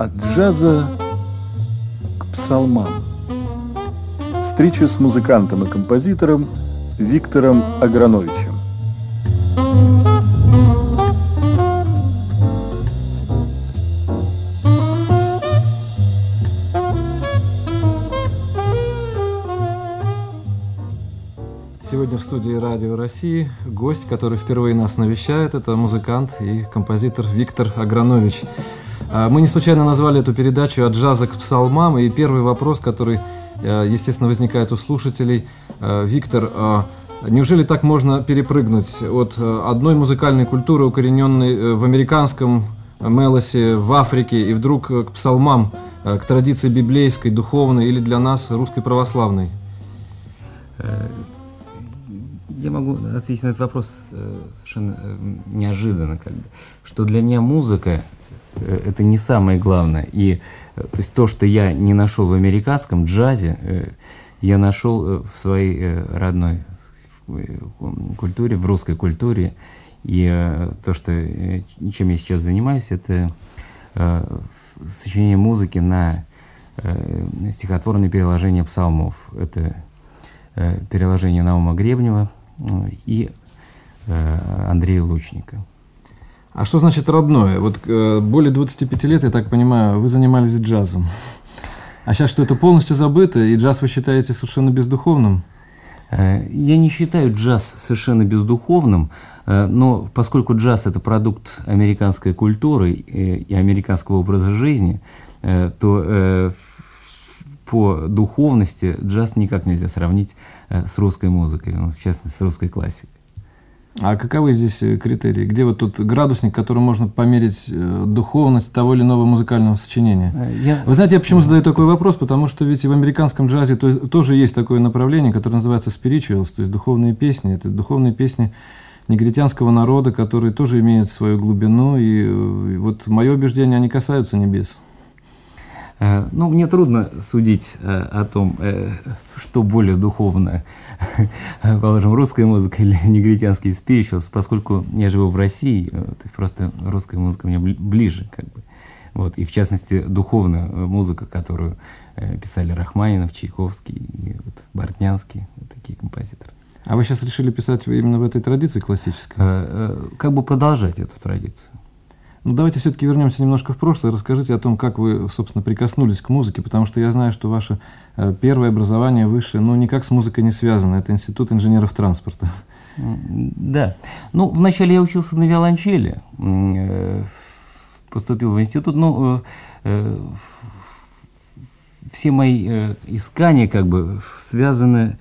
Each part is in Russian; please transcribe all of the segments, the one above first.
От джаза к псалмам. Встреча с музыкантом и композитором Виктором Аграновичем. Сегодня в студии Радио России гость, который впервые нас навещает, это музыкант и композитор Виктор Агранович. Мы не случайно назвали эту передачу «От джаза к псалмам», и первый вопрос, который, естественно, возникает у слушателей. Виктор, неужели так можно перепрыгнуть от одной музыкальной культуры, укорененной в американском мелосе, в Африке, и вдруг к псалмам, к традиции библейской, духовной или для нас русской православной? Я могу ответить на этот вопрос совершенно неожиданно, что для меня музыка это не самое главное. И то есть то, что я не нашел в американском джазе, я нашел в своей родной культуре, в русской культуре. И то, чем я сейчас занимаюсь, это сочинение музыки на стихотворные переложения псалмов. Это переложение Наума Гребнева и Андрея Лучника. А что значит родное? Вот более 25 лет, я так понимаю, вы занимались джазом. А сейчас что, это полностью забыто, и джаз вы считаете совершенно бездуховным? Я не считаю джаз совершенно бездуховным, но поскольку джаз – это продукт американской культуры и американского образа жизни, то по духовности джаз никак нельзя сравнить с русской музыкой, в частности, с русской классикой. А каковы здесь критерии? Где вот тут градусник, которым можно померить духовность того или иного музыкального сочинения? Вы знаете, я почему задаю такой вопрос? Потому что ведь и в американском джазе тоже есть такое направление, которое называется spirituals, то есть духовные песни. Это духовные песни негритянского народа, которые тоже имеют свою глубину. И вот мое убеждение, они касаются небес. Ну, мне трудно судить о том, что более духовно, положим, русская музыка или негритянский spirituals, поскольку я живу в России, то есть просто русская музыка мне ближе, Вот, и в частности, духовная музыка, которую писали Рахманинов, Чайковский, и Бортнянский, такие композиторы. А вы сейчас решили писать именно в этой традиции классической? Продолжать эту традицию. Ну, давайте все-таки вернемся немножко в прошлое. Расскажите о том, как вы, собственно, прикоснулись к музыке, потому что я знаю, что ваше первое образование высшее, никак с музыкой не связано. Это Институт инженеров транспорта. Да. Ну, вначале я учился на виолончели, поступил в институт, все мои искания связаны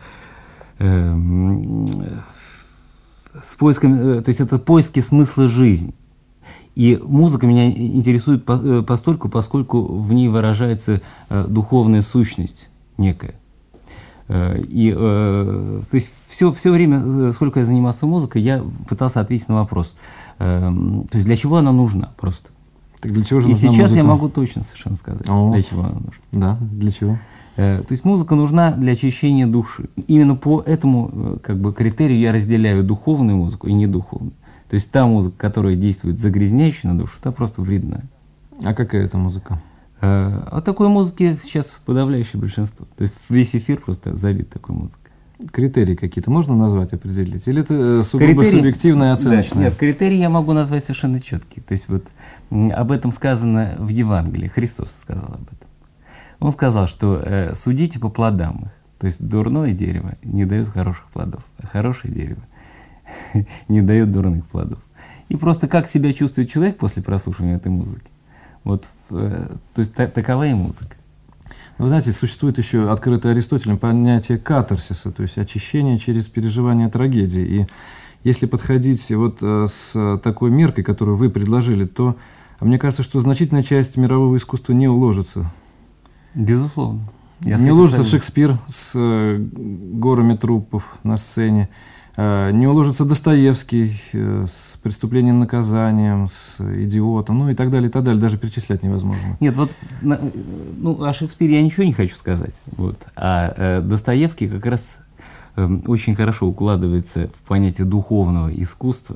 с поиском, то есть это поиски смысла жизни. И музыка меня интересует поскольку в ней выражается духовная сущность некая. И то есть все время, сколько я занимался музыкой, я пытался ответить на вопрос. То есть для чего она нужна просто. Так для чего же и нужна сейчас музыка? Я могу точно совершенно сказать, для чего она нужна. Да, для чего? То есть музыка нужна для очищения души. Именно по этому критерию я разделяю духовную музыку и недуховную. То есть та музыка, которая действует загрязняюще на душу, та просто вредна. А какая это музыка? А такой музыки сейчас подавляющее большинство. То есть весь эфир просто забит такой музыкой. Критерии какие-то можно назвать, определить? Или это сугубо субъективное и оценочное? Да, нет, критерии я могу назвать совершенно четкие. То есть об этом сказано в Евангелии. Христос сказал об этом. Он сказал, что судите по плодам их. То есть дурное дерево не дает хороших плодов, а хорошее дерево не дает дурных плодов. И просто как себя чувствует человек после прослушивания этой музыки. То есть такова и музыка. Вы знаете, существует еще открытое Аристотелем понятие катарсиса, то есть очищение через переживание трагедии. И если подходить с такой меркой, которую вы предложили, то мне кажется, что значительная часть мирового искусства не уложится. Безусловно. Не уложится Шекспир с горами трупов на сцене. Не уложится Достоевский с «Преступлением и наказанием», с «Идиотом», и так далее, даже перечислять невозможно. Нет, о Шекспире я ничего не хочу сказать. А Достоевский как раз очень хорошо укладывается в понятие духовного искусства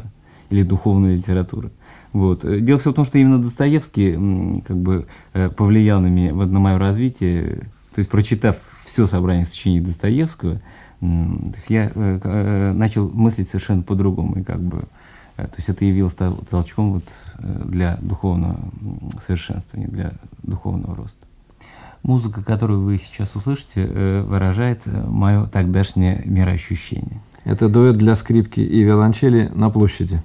или духовная литература. Вот. Дело все в том, что именно Достоевский как бы повлиял на меня, вот, на мое развитие. То есть, прочитав все собрание сочинений Достоевского, я начал мыслить совершенно по-другому. И как бы, то есть это явилось толчком вот для духовного совершенствования, для духовного роста. Музыка, которую вы сейчас услышите, выражает мое тогдашнее мироощущение. Это дуэт для скрипки и виолончели «На площади».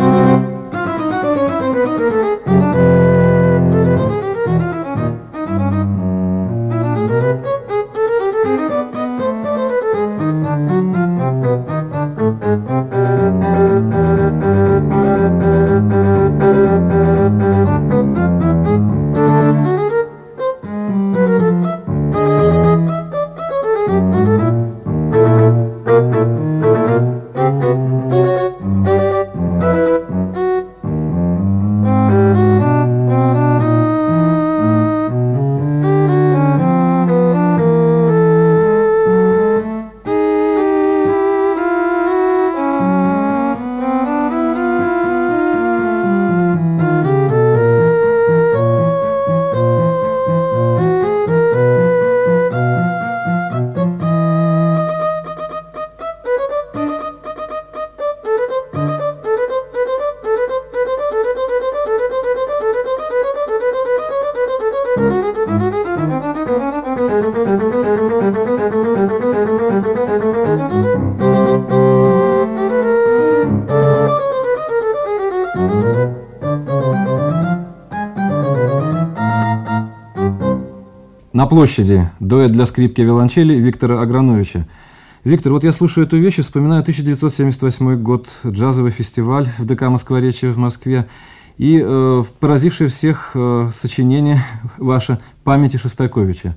«На площади» – дуэт для скрипки и виолончели Виктора Аграновича. Виктор, вот я слушаю эту вещь и вспоминаю 1978 год, джазовый фестиваль в ДК «Москворечье» в Москве и поразившее всех сочинение ваше «Памяти Шостаковича».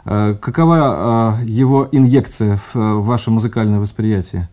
Какова его инъекция в ваше музыкальное восприятие?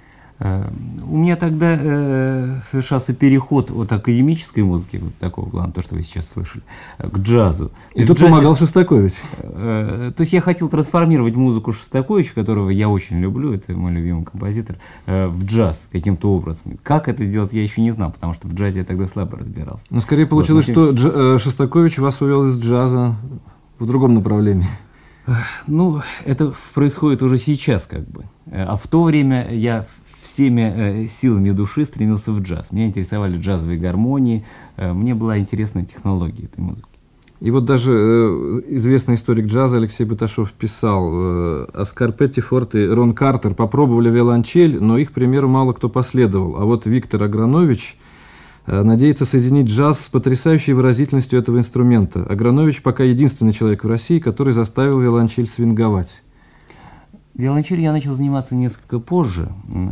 У меня тогда совершался переход от академической музыки, вот такого плана, то, что вы сейчас слышали, к джазу. И тут помогал Шостакович. То есть я хотел трансформировать музыку Шостаковича, которого я очень люблю, это мой любимый композитор, в джаз каким-то образом. Как это делать, я еще не знал, потому что в джазе я тогда слабо разбирался. Но скорее получилось, вот, что Шостакович вас увел из джаза в другом направлении. Ну, это происходит уже сейчас, как бы. А в то время я всеми силами души стремился в джаз. Меня интересовали джазовые гармонии, мне была интересна технология этой музыки. И вот даже известный историк джаза Алексей Баташов писал: Оскар Петтифорд и Рон Картер попробовали виолончель, но их примеру мало кто последовал. А вот Виктор Агранович надеется соединить джаз с потрясающей выразительностью этого инструмента. Агранович пока единственный человек в России, который заставил виолончель свинговать. Виолончелью я начал заниматься несколько позже.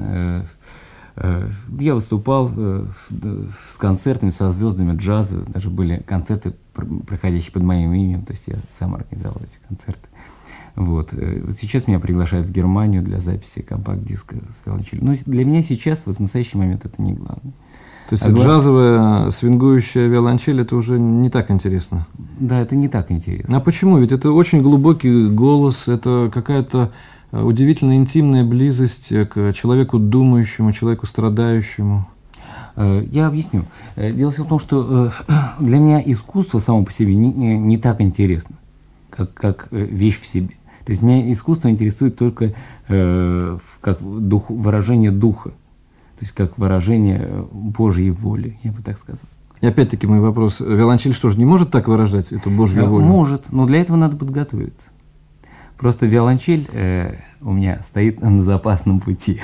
Я выступал с концертами, со звездами джаза. Даже были концерты, проходящие под моим именем. То есть я сам организовал эти концерты. Вот. Сейчас меня приглашают в Германию для записи компакт-диска с виолончелью. Но для меня сейчас, вот в настоящий момент, это не главное. То есть джазовая свингующая виолончель — это уже не так интересно? Да, это не так интересно. А почему? Ведь это очень глубокий голос, это какая-то удивительно интимная близость к человеку думающему, человеку страдающему. Я объясню. Дело в том, что для меня искусство само по себе не так интересно, как вещь в себе. То есть меня искусство интересует только как выражение духа, то есть как выражение Божьей воли, я бы так сказал. И опять-таки мой вопрос: виолончель что же не может так выражать эту Божью волю? Может, но для этого надо подготовиться. Просто виолончель у меня стоит на запасном пути.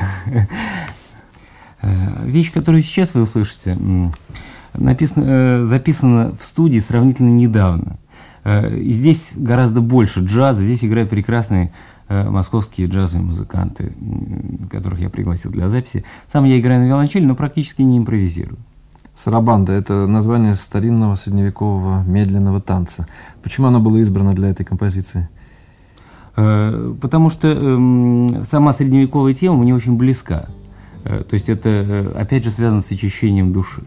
Вещь, которую сейчас вы услышите, записана в студии сравнительно недавно. И здесь гораздо больше джаза, здесь играют прекрасные московские джазовые музыканты, которых я пригласил для записи. Сам я играю на виолончели, но практически не импровизирую. Сарабанда — это название старинного средневекового медленного танца. Почему оно было избрано для этой композиции? Потому что сама средневековая тема мне очень близка. То есть это, опять же, связано с очищением души.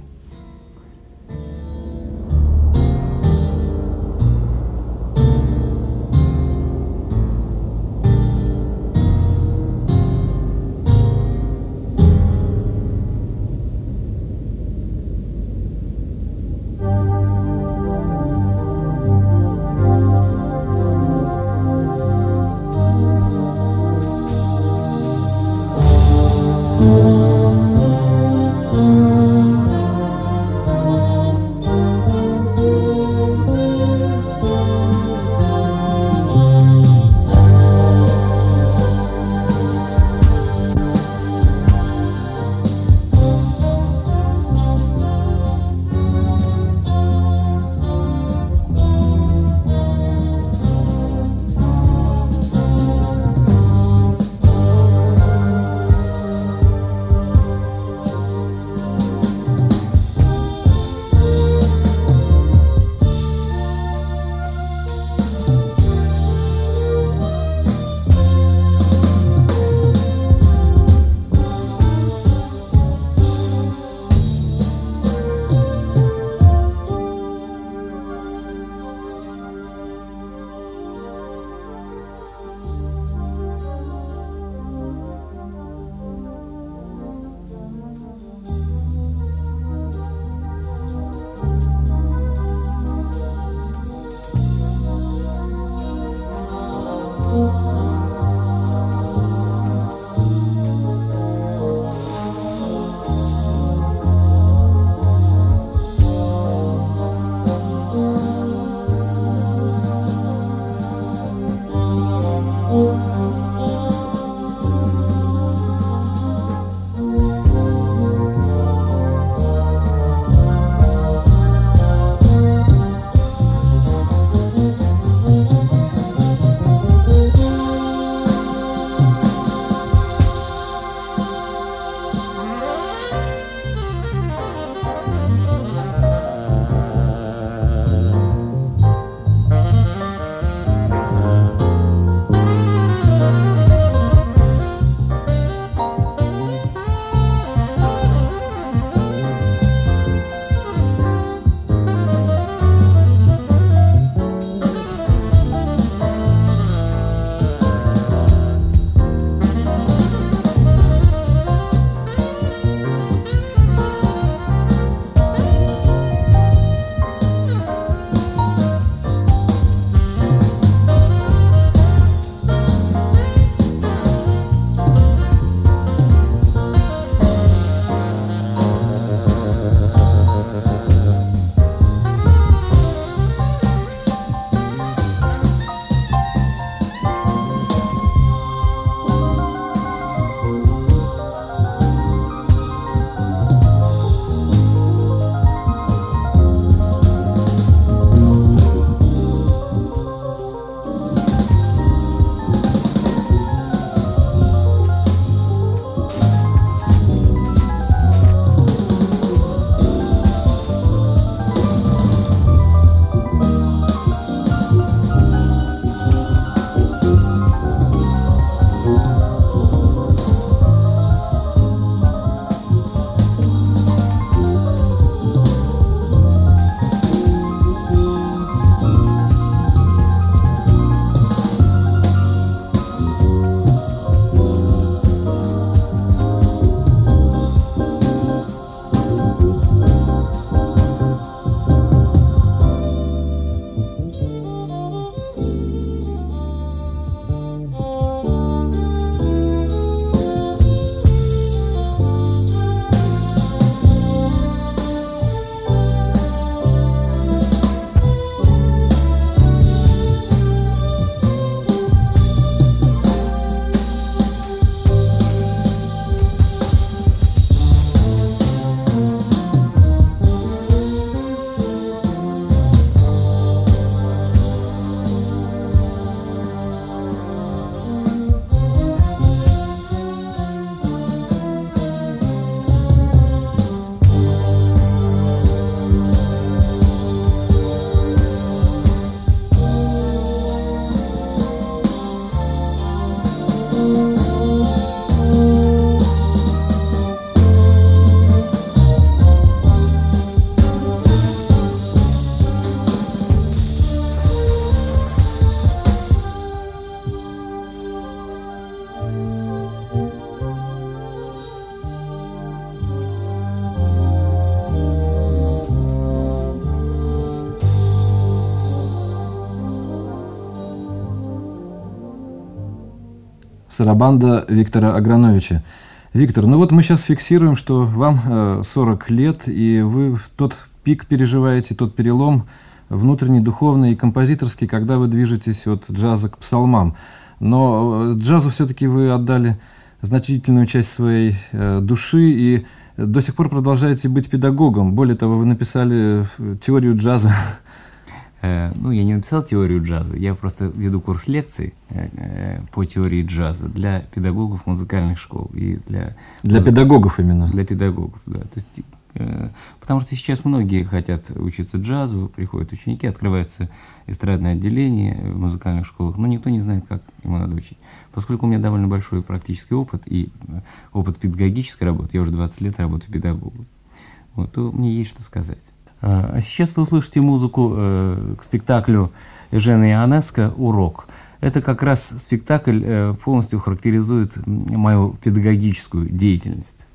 «Сарабанда» Виктора Аграновича. Виктор, ну вот мы сейчас фиксируем, что вам 40 лет, и вы тот пик переживаете, тот перелом внутренний, духовный и композиторский, когда вы движетесь от джаза к псалмам. Но джазу все-таки вы отдали значительную часть своей души и до сих пор продолжаете быть педагогом. Более того, вы написали теорию джаза. Ну, я не написал теорию джаза, я просто веду курс лекций по теории джаза для педагогов музыкальных школ. И для педагогов именно? Для педагогов, да. То есть, потому что сейчас многие хотят учиться джазу, приходят ученики, открываются эстрадные отделения в музыкальных школах, но никто не знает, как ему надо учить. Поскольку у меня довольно большой практический опыт и опыт педагогической работы, я уже 20 лет работаю педагогом, вот, то мне есть что сказать. А сейчас вы услышите музыку к спектаклю Эжена Ионеско «Урок». Это как раз спектакль полностью характеризует мою педагогическую деятельность.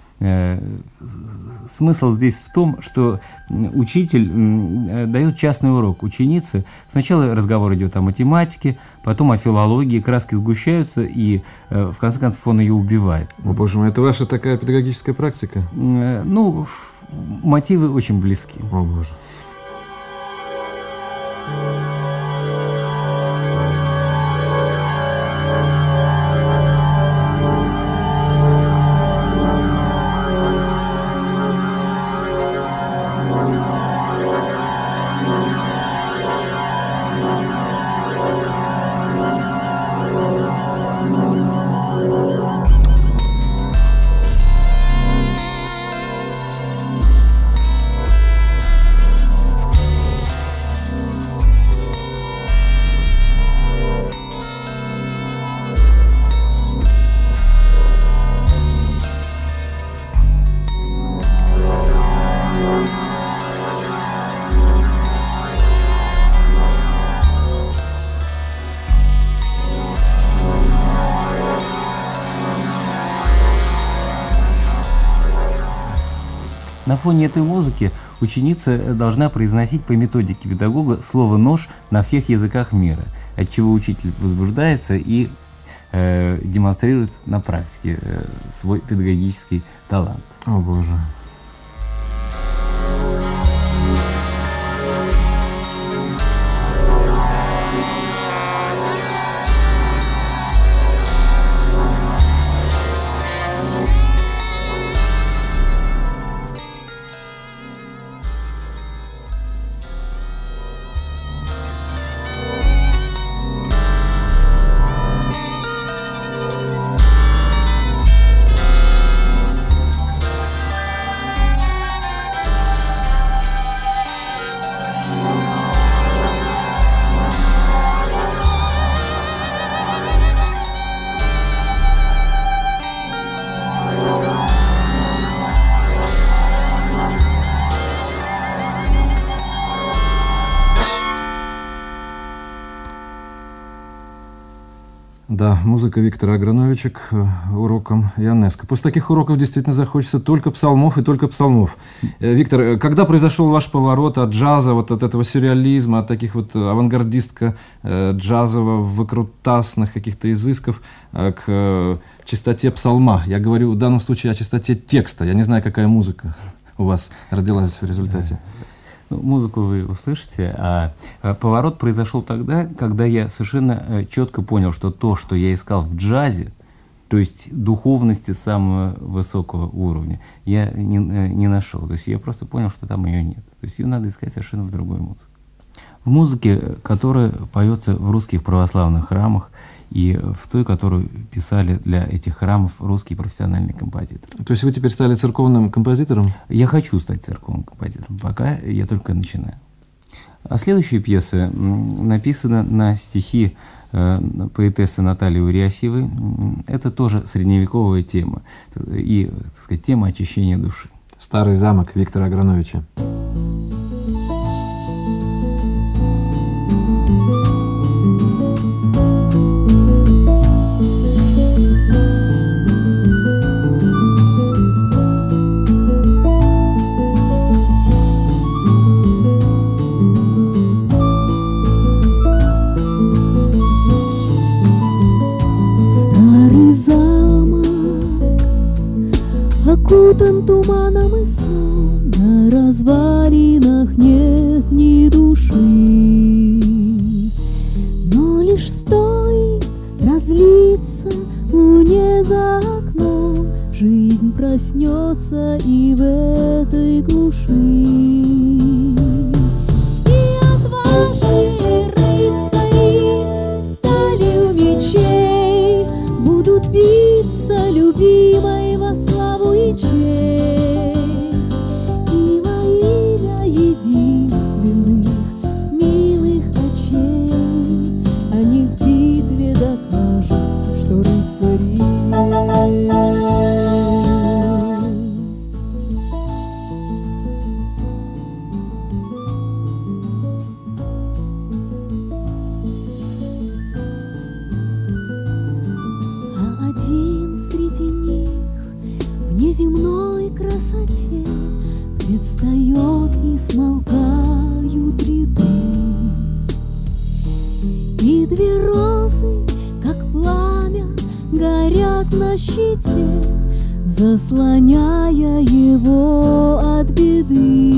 Смысл здесь в том, что учитель дает частный урок ученице. Сначала разговор идет о математике, потом о филологии, краски сгущаются, и в конце концов он ее убивает. О, боже мой, это ваша такая педагогическая практика? Ну, мотивы очень близки. О, боже. На фоне этой музыки ученица должна произносить по методике педагога слово «нож» на всех языках мира, от чего учитель возбуждается и демонстрирует на практике свой педагогический талант. О, боже. Да, музыка Виктора Аграновича к урокам Ионеско. После таких уроков действительно захочется только псалмов и только псалмов. Виктор, когда произошел ваш поворот от джаза, вот от этого сюрреализма, от таких вот авангардистско-джазово-выкрутасных каких-то изысков к чистоте псалма? Я говорю в данном случае о чистоте текста. Я не знаю, какая музыка у вас родилась в результате. Музыку вы услышите, а поворот произошел тогда, когда я совершенно четко понял, что то, что я искал в джазе, то есть духовности самого высокого уровня, я не нашел. То есть я просто понял, что там ее нет. То есть ее надо искать совершенно в другой музыке. В музыке, которая поется в русских православных храмах, и в той, которую писали для этих храмов русские профессиональные композиторы. То есть вы теперь стали церковным композитором? Я хочу стать церковным композитором, пока я только начинаю. А следующая пьеса написана на стихи поэтессы Натальи Уриасьевой. Это тоже средневековая тема, и, так сказать, тема очищения души. «Старый замок» Виктора Аграновича. Старый туманом и сном на развалинах нет ни души, но лишь стоит разлиться луне за окном, жизнь проснется и в этой глуши. И отважные рыцари сталью мечей будут биться любимой во славу и честь. И во имя единственных милых очей они в битве докажут, что рыцари есть. А один среди них в неземной красоте предстает, и смолкают ряды, и две розы, как пламя, горят на щите, заслоняя его от беды.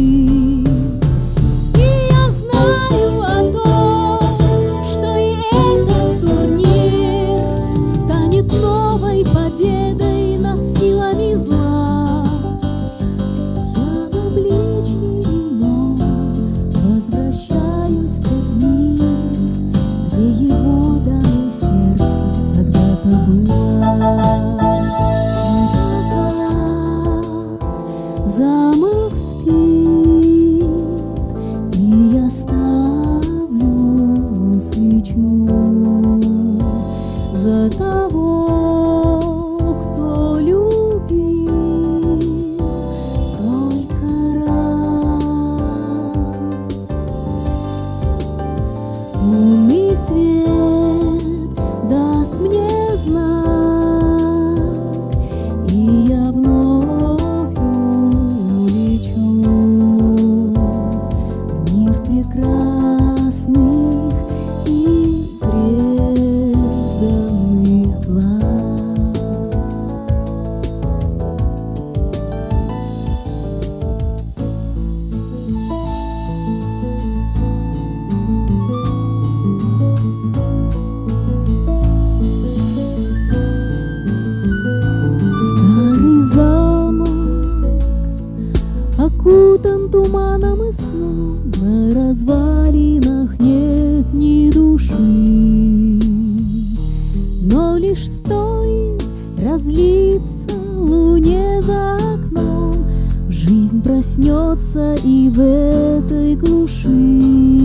И я знаю о том, что и этот турнир станет новой победой над силами зла. Я в обличье ином возвращаюсь в тот мир, где его дано сердце когда-то было. Замок спит, и я ставлю свечу за того, кто любил только раз. Лунный свет даст мне знак, и я вновь улечу в мир прекрасных и преданных глаз. Старый замок окутан туманом и сном, на развалинах нет ни души, но лишь стоит разлиться луне за окном, жизнь проснется и в этой глуши.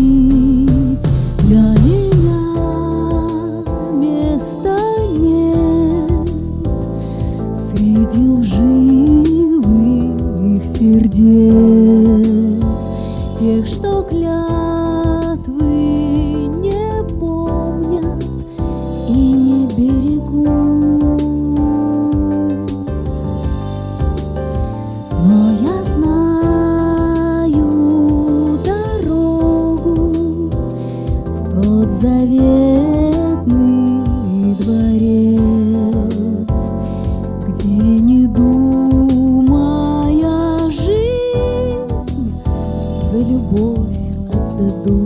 Для меня места нет среди лживых сердец, тех, что клятвы не помнят и не берегут. Но я знаю дорогу в тот заветный дворец, где, не думая, жизнь за любовь отдадут.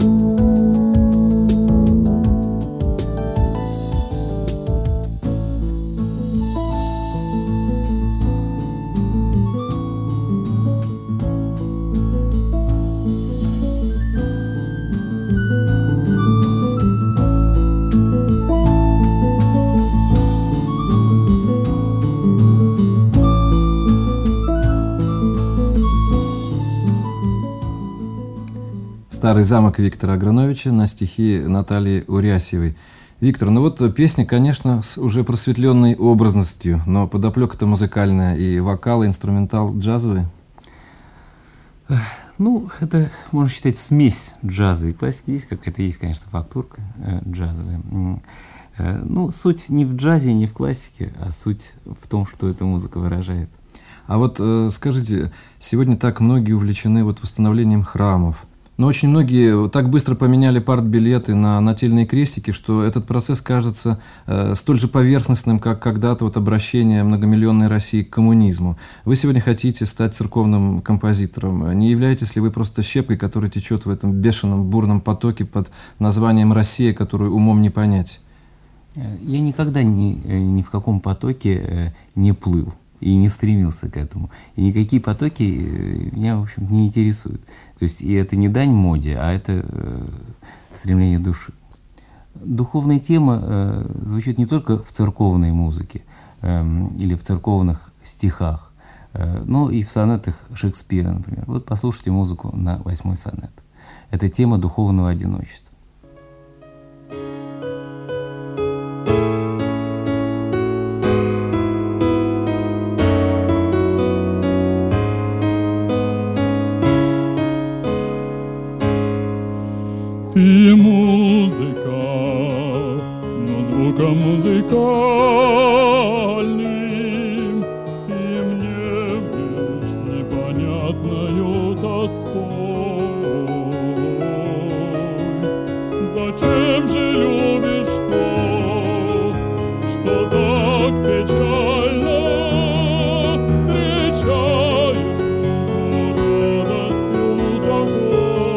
«Старый замок» Виктора Аграновича на стихи Натальи Урясьевой. Виктор, ну вот песня, конечно, с уже просветленной образностью, но подоплека-то музыкальная, и вокал, и инструментал джазовый. Ну, это, можно считать, смесь джаза и классики. Есть какая-то, есть, конечно, фактурка джазовая. Ну, суть не в джазе, не в классике, а суть в том, что эта музыка выражает. А вот скажите, сегодня так многие увлечены вот восстановлением храмов. Но очень многие так быстро поменяли партбилеты на нательные крестики, что этот процесс кажется столь же поверхностным, как когда-то вот обращение многомиллионной России к коммунизму. Вы сегодня хотите стать церковным композитором. Не являетесь ли вы просто щепкой, которая течет в этом бешеном, бурном потоке под названием «Россия», которую умом не понять? Я никогда ни в каком потоке не плыл и не стремился к этому. И никакие потоки меня, в общем, не интересуют. То есть и это не дань моде, а это стремление души. Духовная тема звучит не только в церковной музыке или в церковных стихах, но и в сонетах Шекспира, например. Вот послушайте музыку на 8-й сонет. Это тема духовного одиночества. Ты музыка, но звуком музыкальным ты мне бьешь непонятною тоской. Зачем же любишь то, что так печально встречаешь радостью такой?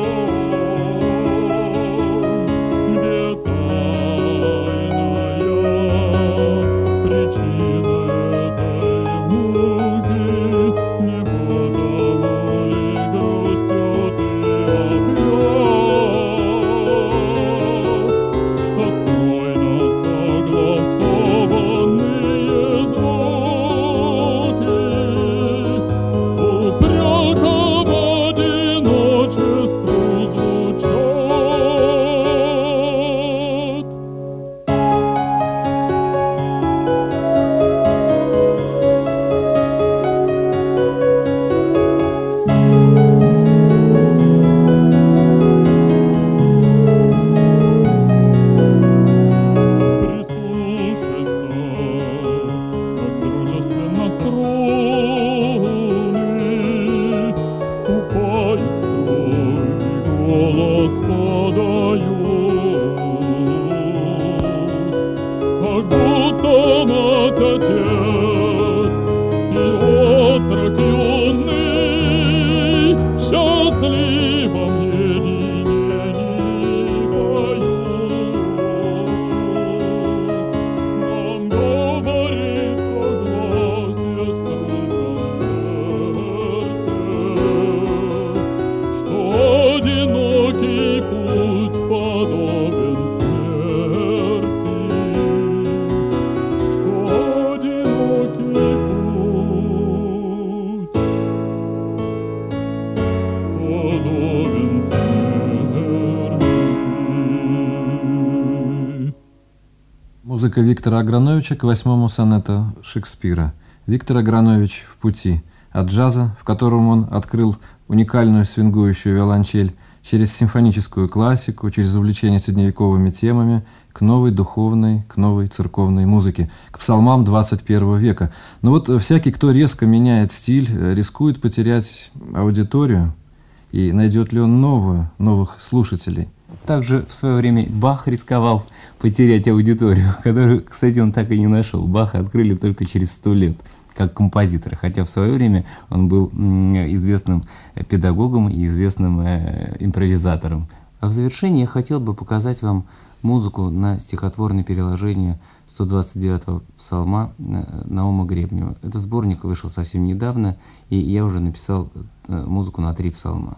Музыка Виктора Аграновича к 8-му сонету Шекспира. Виктор Агранович в пути. От джаза, в котором он открыл уникальную свингующую виолончель, через симфоническую классику, через увлечение средневековыми темами, к новой духовной, к новой церковной музыке, к псалмам 21 века. Но вот всякий, кто резко меняет стиль, рискует потерять аудиторию. И найдет ли он новых слушателей? Также в свое время Бах рисковал потерять аудиторию, которую, кстати, он так и не нашел. Баха открыли только через 100 лет как композитора, хотя в свое время он был известным педагогом и известным импровизатором. А в завершение я хотел бы показать вам музыку на стихотворное переложение 129-го псалма Наума Гребнева. Этот сборник вышел совсем недавно, и я уже написал музыку на 3 псалма.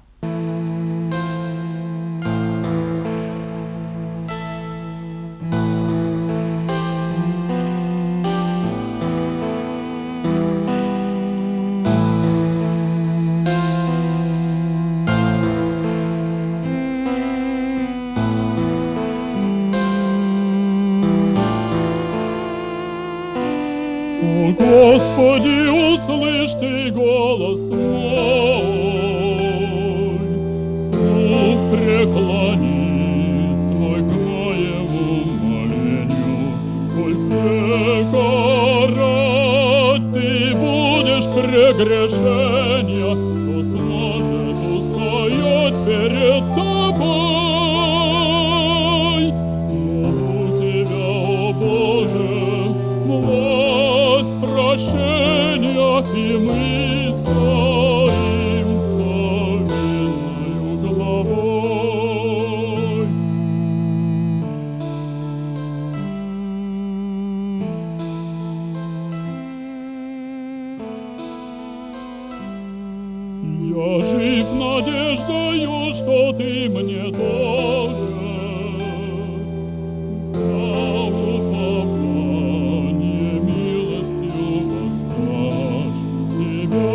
О, Господи, услышь Ты голос мой, слух преклони свой к моему молению, коль все карать Ты будешь прегрешения, то сможет устоять перед тобой. Но у тебя, о Боже, власть прощения, и мы стоим с повинною главой. Я жив надеждою, что ты мне должен, да упование милостью воздашь. Тебя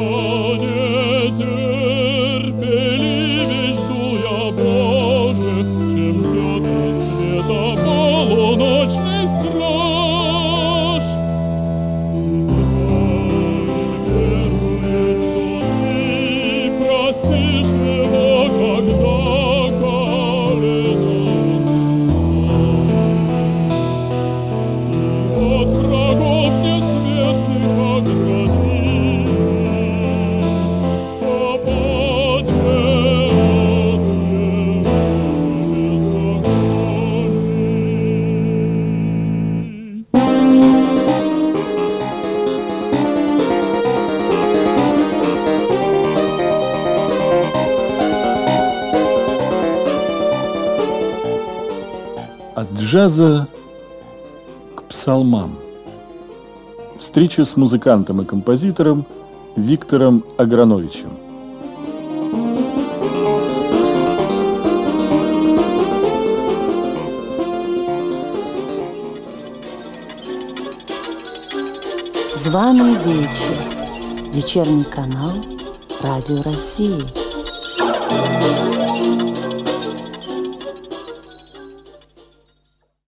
нетерпеливей жду я, Боже, чем ждет от света полуночный страж. Израиль верует, что простишь его, когда колено и от врагов несметных оградишь, попадешь беззаконий. От джаза к псалмам. Встреча с музыкантом и композитором Виктором Аграновичем. Званый вечер. Вечерний канал Радио России.